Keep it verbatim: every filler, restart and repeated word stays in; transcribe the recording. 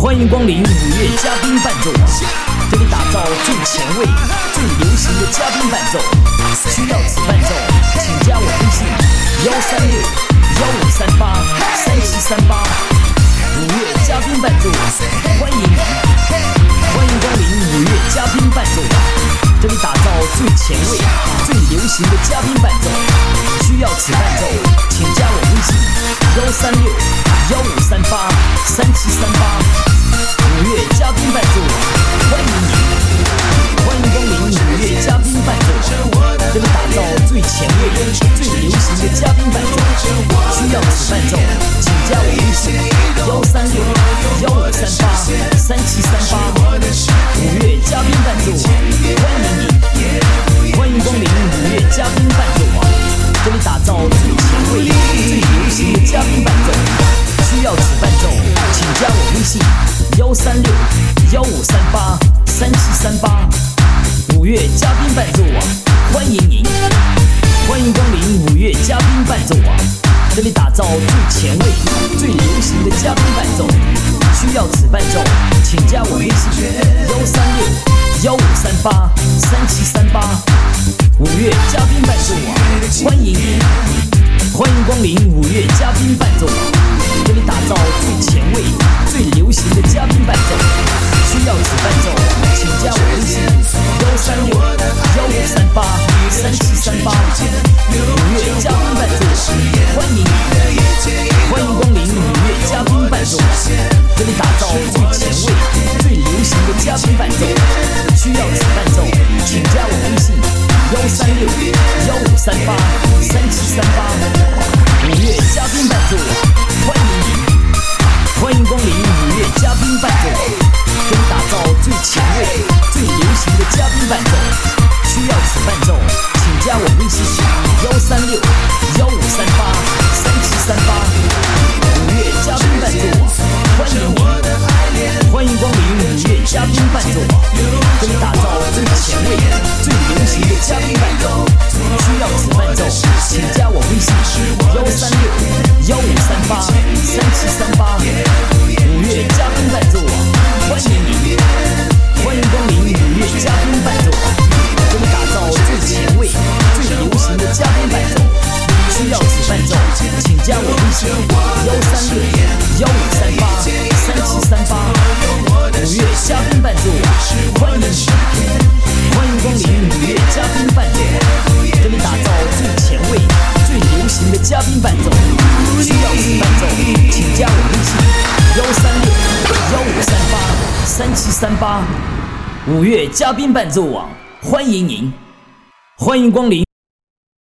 欢迎光临五月嘉宾伴奏网，这里打造最前卫、最流行的嘉宾伴奏。需要此伴奏，请加我微信幺三六幺五三八三七三八。五月嘉宾伴奏网，欢迎你，欢迎光临五月嘉宾伴奏网，这里打造最前卫、最流行的嘉宾伴奏。需要此伴奏，请加我微信幺三六幺五三八三七三八。五月嘉宾伴奏网，欢迎你，欢迎光临五月嘉宾伴奏网，这里打造最前卫、最流行的嘉宾伴奏。需要此伴奏，请加我微信幺三六幺五三八三七三八。五月嘉宾伴奏网，欢迎你，欢迎光临五月嘉宾伴奏网，这里打造最前卫、最流行的嘉宾伴奏。需要此伴奏，请加我微信幺三六幺五三八三七三八。五月嘉宾伴奏网，欢迎您，欢迎光临五月嘉宾伴奏网，这里打造最前卫、最流行的嘉宾伴奏。需要此伴奏，请加我微信幺三六幺五三八三七三八。五月嘉宾伴奏网，欢迎您，欢迎光临五月嘉宾伴奏网，这里打造最前卫、最流行的嘉宾伴奏。需要此伴奏，请加我微信幺三六幺五三八三七三八。五月嘉宾伴奏，欢迎你，欢迎光临五月嘉宾伴奏，这里打造最前卫、最流行的嘉宾伴奏。需要此伴奏，请加我微信幺三六幺五三八三七三八。五月嘉宾伴奏，欢迎你，欢迎光临五月嘉宾伴奏，这里打造最前卫、最流行的嘉宾伴奏。需要此伴奏，请加我微信幺三六幺五三八三七三八。五月嘉宾伴奏网，欢迎你，欢迎光临五月嘉宾伴奏网，这里打造最前卫、最流行的嘉宾伴奏。需要此伴奏，请加我微信幺三六幺五三八三七三八。五月嘉宾伴奏网，欢迎你，欢迎光临五月嘉宾伴奏网，这里打造最前卫、最流行的嘉宾伴奏。需要此伴奏，请加我微信幺三六幺五三八三七三八。五月嘉宾伴奏网，欢迎你，欢迎光临五月嘉宾伴奏网，这里打造最前卫、最流行的嘉宾伴奏。需要此伴奏，请加我微信幺三六幺五三八三七三八。五月嘉宾伴奏网，欢迎您，欢迎光临。